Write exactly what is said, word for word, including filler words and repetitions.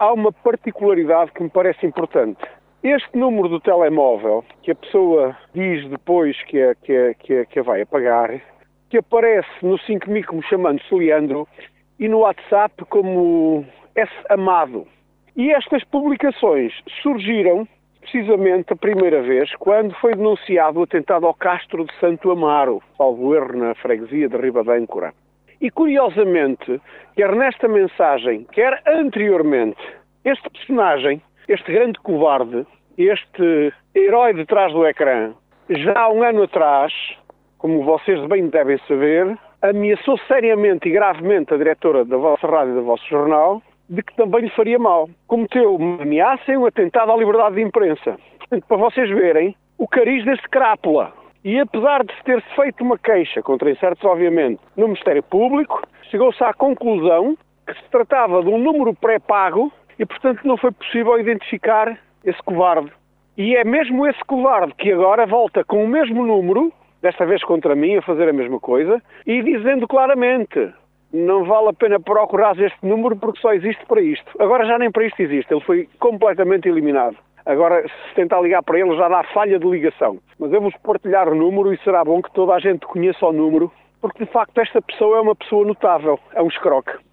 há uma particularidade que me parece importante. Este número do telemóvel, que a pessoa diz depois que a, que a, que a, que a vai apagar, que aparece no cinco mil como chamando-se Leandro e no WhatsApp como S. Amado. E estas publicações surgiram precisamente a primeira vez quando foi denunciado o atentado ao Castro de Santo Amaro, salvo erro, na freguesia de Ribadâncora. E curiosamente, quer nesta mensagem, quer anteriormente, este personagem, este grande covarde, este herói de trás do ecrã, já há um ano atrás, como vocês bem devem saber, ameaçou seriamente e gravemente a diretora da vossa rádio e do vosso jornal de que também lhe faria mal. Cometeu uma ameaça e um atentado à liberdade de imprensa. Portanto, para vocês verem o cariz deste crápula. E apesar de se ter feito uma queixa contra incertos, obviamente, no Ministério Público, chegou-se à conclusão que se tratava de um número pré-pago e, portanto, não foi possível identificar esse covarde. E é mesmo esse covarde que agora volta com o mesmo número, desta vez contra mim, a fazer a mesma coisa, e dizendo claramente: não vale a pena procurar este número porque só existe para isto. Agora já nem para isto existe, ele foi completamente eliminado. Agora, se tentar ligar para ele, já dá falha de ligação. Mas eu vou partilhar o número e será bom que toda a gente conheça o número, porque de facto esta pessoa é uma pessoa notável, é um escroque.